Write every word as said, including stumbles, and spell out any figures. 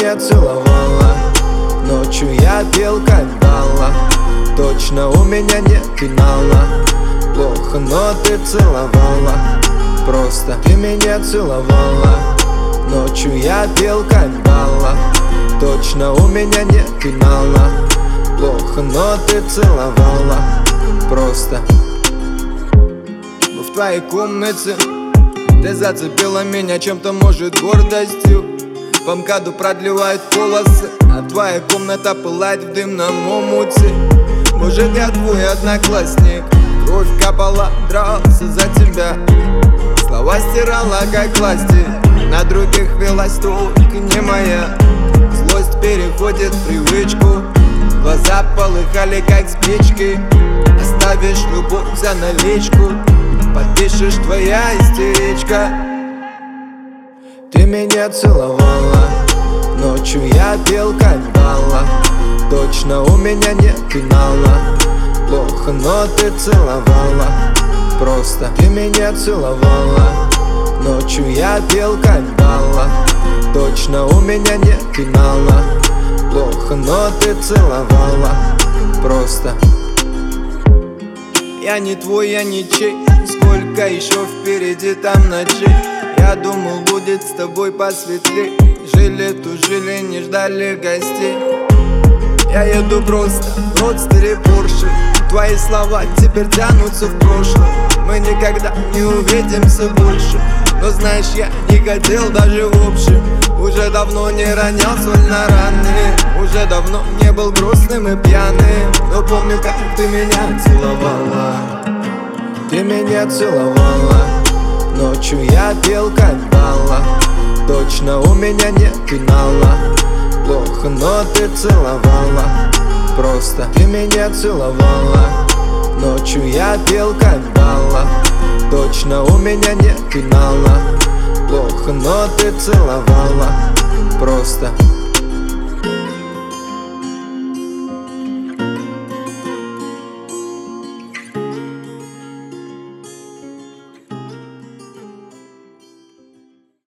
меня целовала, ночью я пел как Балла. Точно у меня нет финала. Плохо, но ты целовала. Просто ты меня целовала. Ночью я пел как Балла. Точно у меня нет финала. Плохо, но ты целовала. Просто мы в твоей комнате. Ты зацепила меня чем-то, может, гордостью. По МКАДу продлевают полосы, а твоя комната пылает в дымном омуте. Может, я твой одноклассник. Кровь капала, дрался за тебя. Слова стирала, как пластик. На других велась только не моя. Злость переходит в привычку. Глаза полыхали, как спички. Оставишь любовь за наличку. Подпишешь, твоя истеричка. Ты меня целовала. Ночью я пел как Балла. Точно у меня нет финала. Плохо, но ты целовала. Просто ты меня целовала. Ночью я пел как Балла. Точно у меня нет финала. Плохо, но ты целовала. Просто я не твой, я ничей. Сколько еще впереди там ночей. Я думал, будет с тобой посветлей. Жили, тужили, не ждали гостей. Я еду просто в родстере Порше. Твои слова теперь тянутся в прошлое. Мы никогда не увидимся больше. Но знаешь, я не хотел даже в общем. Уже давно не ронял соль на раны. Уже давно не был грустным и пьяным. Но помню, как ты меня целовала. Ты меня целовала. Ночью я пел как Балла. Точно у меня нет финала. Плохо, но ты целовала. Просто ты меня целовала. Ночью я пел как Балла. Точно у меня нет финала. Плохо, но ты целовала. Просто